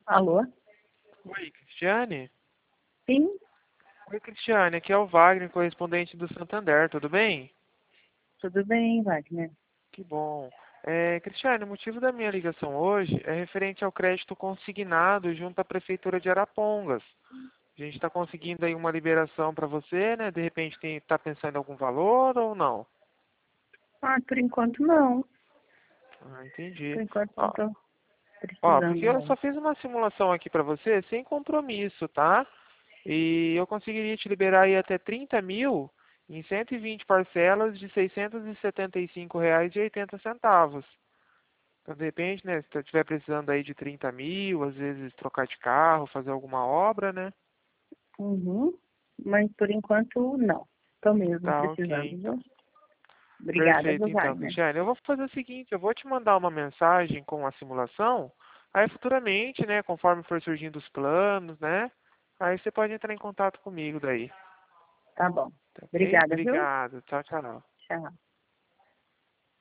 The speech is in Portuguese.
Alô? Oi, Cristiane? Sim, Oi, Cristiane, aqui é o Wagner, correspondente do Santander, tudo bem? tudo bem, Wagner? Que bom. Cristiane, o motivo da minha ligação hoje é referente ao crédito consignado junto à Prefeitura de Arapongas. A gente está conseguindo aí uma liberação para você, né? De repente está pensando em algum valor ou não? Ah, por enquanto não. Ah, entendi. Por enquanto não Ó, estou porque precisando, eu não. só fiz uma simulação aqui para você sem compromisso, tá? E eu conseguiria te liberar aí até 30 mil em 120 parcelas de R$ 675,80. Então, de repente, né, se você estiver precisando aí de 30 mil, às vezes trocar de carro, fazer alguma obra, né? Uhum. Mas por enquanto não. Estou mesmo Tá, ok, precisando, então. viu? Obrigada, Perfeito, viu, então, Wagner? Cristiane. Eu vou fazer o seguinte, eu vou te mandar uma mensagem com a simulação, aí futuramente, né, conforme for surgindo os planos, né, aí você pode entrar em contato comigo daí. Tá bom. Tá ok? Obrigada, viu? Obrigado. Tchau, tchau. Tchau.